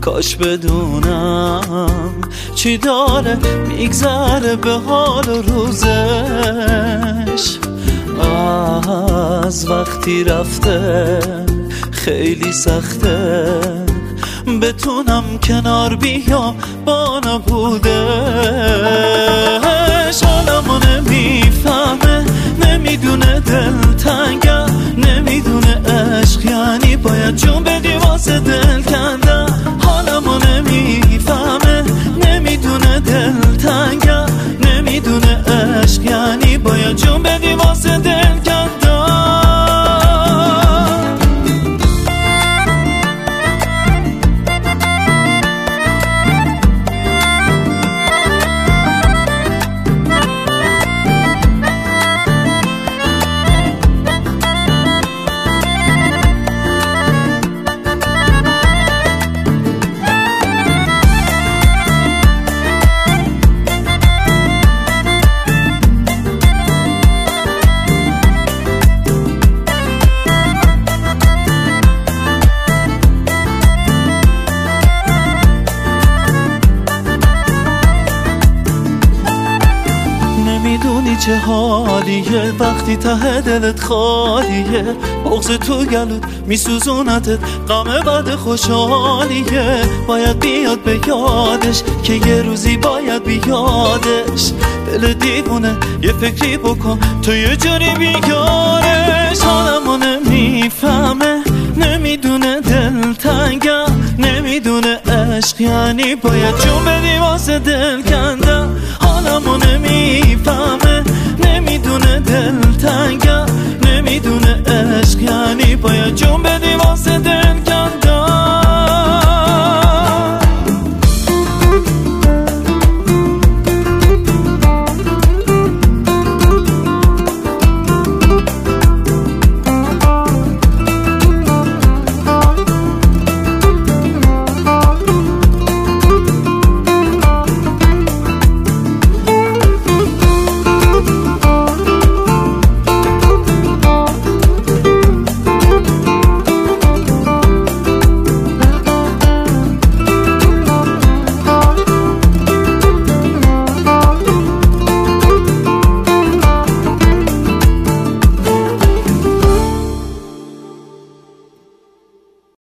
کاش بدونم چی داره میگذره به حال روزش. از وقتی رفته خیلی سخته بتونم کنار بیام با نبودش. حالمو نمیفهمه، نمیدونه دلتنگم، نمیدونه عشق یعنی باید جون بدی واسه دل کندم. حالمو نمیفهمه، نمیدونه دلتنگم، نمیدونه عشق یعنی باید جون بدی واسه دل کندم. نمیدونی چه حالیه وقتی ته دلت خالیه، بغض تو گلوت میسوزونتت، غم بعد خوشحالیه. باید بیاد به یادش که یه روزی باید بیادش. دل دیوونه یه فکری بکن تو یه جوری بیارش. حالمو نمیفهمه، نمیدونه دلتنگم، نمیدونه عشق یعنی باید جون بدی واسه دل کندم. حالمو نمیفهمه، نمیدونه دلتنگم، نمیدونه عشق یعنی باید جون بدی واسه دل